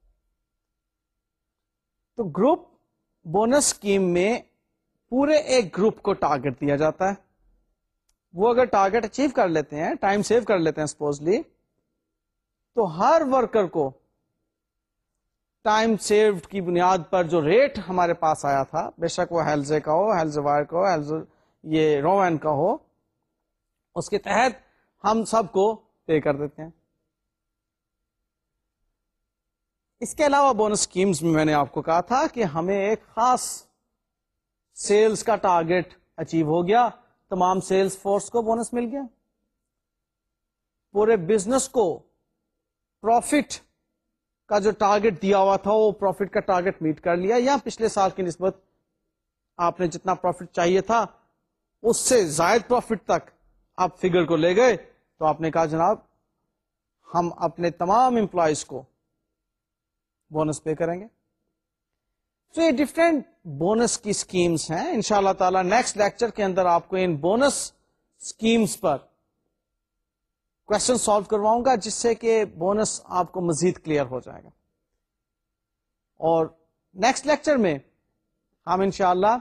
تو گروپ بونس اسکیم میں پورے ایک گروپ کو ٹارگٹ دیا جاتا ہے. وہ اگر ٹارگٹ اچیو کر لیتے ہیں، ٹائم سیو کر لیتے ہیں سپوزلی، تو ہر ورکر کو ٹائم سیوڈ کی بنیاد پر جو ریٹ ہمارے پاس آیا تھا، بے شک وہ ہیلزے کا ہو، ہیلزے وائر کا ہو، ہیلزے یہ روون کا ہو، اس کے تحت ہم سب کو پے کر دیتے ہیں. اس کے علاوہ بونس اسکیمز میں میں نے آپ کو کہا تھا کہ ہمیں ایک خاص سیلز کا ٹارگٹ اچیو ہو گیا، تمام سیلز فورس کو بونس مل گیا، پورے بزنس کو پروفٹ کا جو ٹارگٹ دیا ہوا تھا وہ پروفٹ کا ٹارگٹ میٹ کر لیا، یا پچھلے سال کی نسبت آپ نے جتنا پروفٹ چاہیے تھا اس سے زائد پروفٹ تک آپ فگر کو لے گئے. تو آپ نے کہا جناب ہم اپنے تمام امپلائیز کو بونس پے کریں گے. تو یہ ڈفرینٹ بونس کی اسکیمز ہیں. ان شاء اللہ تعالی نیکسٹ لیکچر کے اندر آپ کو ان بونس اسکیمز پر کوشچن سالو کرواؤں گا جس سے کہ بونس آپ کو مزید کلیئر ہو جائے گا. اور نیکسٹ لیکچر میں ہم انشاءاللہ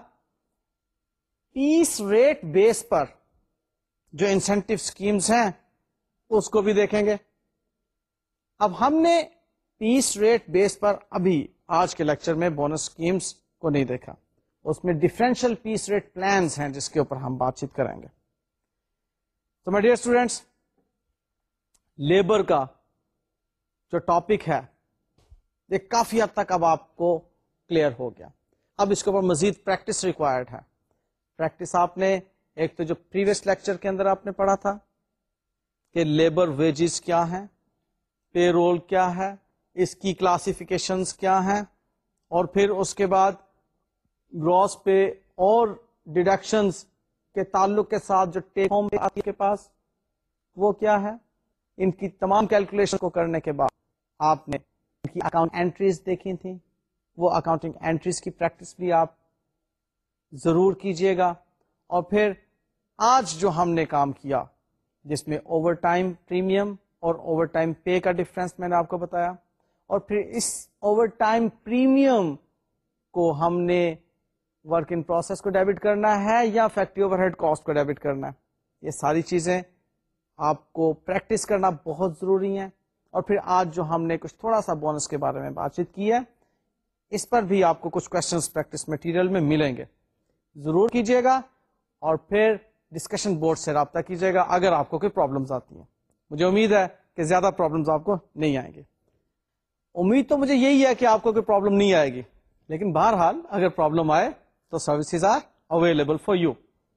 پیس ریٹ بیس پر جو انسینٹیو اسکیمز ہیں اس کو بھی دیکھیں گے. اب ہم نے پیس ریٹ بیس پر ابھی آج کے لیکچر میں بونس اسکیمز کو نہیں دیکھا، اس میں ڈفرینشیل پیس ریٹ پلانز ہیں جس کے اوپر ہم بات چیت کریں گے. تو مائی ڈیئر اسٹوڈینٹس، لیبر کا جو ٹاپک ہے یہ کافی حد تک اب آپ کو کلیئر ہو گیا. اب اس کے اوپر مزید پریکٹس ریکوائرڈ ہے. پریکٹس آپ نے ایک تو جو پریویس لیکچر کے اندر آپ نے پڑھا تھا کہ لیبر ویجز کیا ہیں، پے رول کیا ہے، اس کی کلاسیفیکیشنز کیا ہیں، اور پھر اس کے بعد گراس پے اور ڈیڈکشنز کے تعلق کے ساتھ جو ٹیک ہوم آپ کے پاس وہ کیا ہے. ان کی تمام کیلکولیشن کو کرنے کے بعد آپ نے ان کی اکاؤنٹ انٹریز دیکھی تھیں، وہ اکاؤنٹنگ انٹریز کی پریکٹس بھی آپ ضرور کیجئے گا. اور پھر آج جو ہم نے کام کیا جس میں اوور ٹائم پریمیم اور اوور ٹائم پے کا ڈفرنس میں نے آپ کو بتایا، اور پھر اس اوور ٹائم پریمیم کو ہم نے ورک ان پروسیس کو ڈیبٹ کرنا ہے یا فیکٹری اوور ہیڈ کاسٹ کو ڈیبٹ کرنا ہے. یہ ساری چیزیں آپ کو پریکٹس کرنا بہت ضروری ہیں. اور پھر آج جو ہم نے کچھ تھوڑا سا بونس کے بارے میں بات چیت کی ہے، اس پر بھی آپ کو کچھ کوشچنز پریکٹس مٹیریل میں ملیں گے، ضرور کیجیے گا. اور پھر ڈسکشن بورڈ سے رابطہ کیجیے گا اگر آپ کو کوئی پرابلمز آتی ہیں. مجھے امید ہے کہ زیادہ پرابلمز آپ کو نہیں آئیں گے. امید تو مجھے یہی ہے کہ آپ کو کوئی پرابلم نہیں آئے گی، لیکن بہرحال اگر پرابلم آئے تو services are available for you.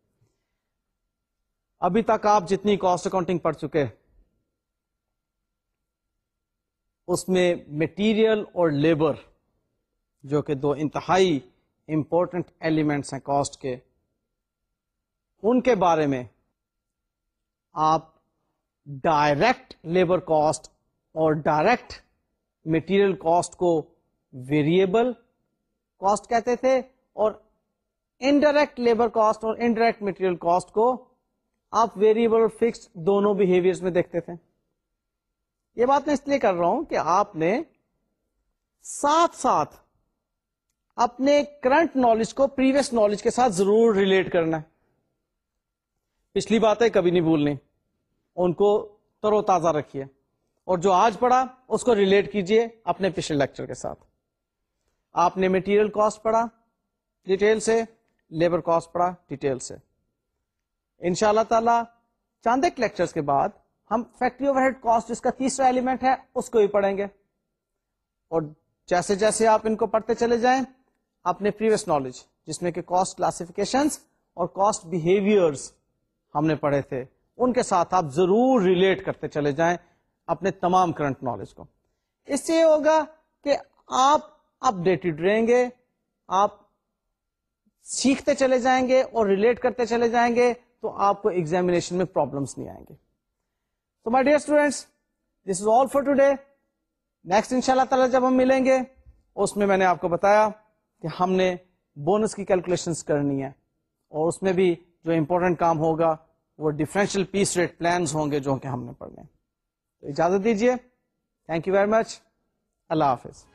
ابھی تک آپ جتنی کاسٹ اکاؤنٹنگ پڑھ چکے اس میں میٹیریل اور لیبر جو کہ دو انتہائی امپورٹنٹ ایلیمنٹس ہیں کاسٹ کے، ان کے بارے میں آپ ڈائریکٹ لیبر کاسٹ اور ڈائریکٹ میٹیریل کاسٹ کو ویریبل کاسٹ کہتے تھے، اور انڈائریکٹ لیبر کاسٹ اور انڈائریکٹ میٹیریل کاسٹ کو آپ ویریبل اور فکسڈ دونوں بہیویئرز میں دیکھتے تھے. یہ بات میں اس لیے کر رہا ہوں کہ آپ نے ساتھ ساتھ اپنے کرنٹ نالج کو پریویس نالج کے ساتھ ضرور ریلیٹ کرنا ہے. پچھلی باتیں کبھی نہیں بھولنی، ان کو تر و تازہ رکھیے، اور جو آج پڑھا اس کو ریلیٹ کیجئے اپنے پچھلے لیکچر کے ساتھ. آپ نے میٹیریل کاسٹ پڑھا ڈیٹیل سے، لیبر کاسٹ پڑھا ڈیٹیل سے. ان شاء اللہ تعالی چاند ایک لیکچرز کے بعد ہم فیکٹری اوور ہیڈ کاسٹ جس کا تیسرا ایلیمنٹ ہے اس کو بھی پڑھیں گے. اور جیسے جیسے آپ ان کو پڑھتے چلے جائیں اپنے پریویس نالج جس میں کہ کاسٹ کلاسیفیکیشنز اور کاسٹ بیہیویئرز ہم نے پڑھے تھے ان کے ساتھ آپ ضرور ریلیٹ کرتے چلے جائیں اپنے تمام کرنٹ نالج کو. اس سے یہ ہوگا کہ آپ اپ ڈیٹڈ رہیں گے، آپ سیکھتے چلے جائیں گے اور ریلیٹ کرتے چلے جائیں گے، تو آپ کو ایگزامینیشن میں پرابلمس نہیں آئیں گے. تو my dear students, this is all for today. Next ان شاء اللہ تعالیٰ جب ہم ملیں گے اس میں میں نے آپ کو بتایا کہ ہم نے بونس کی کیلکولیشنز کرنی ہے، اور اس میں بھی جو امپورٹنٹ کام ہوگا وہ ڈفرینشیل پیس ریٹ پلانز ہوں گے جو کہ ہم نے پڑھنے. تو اجازت دیجیے. Thank you very much. اللہ حافظ.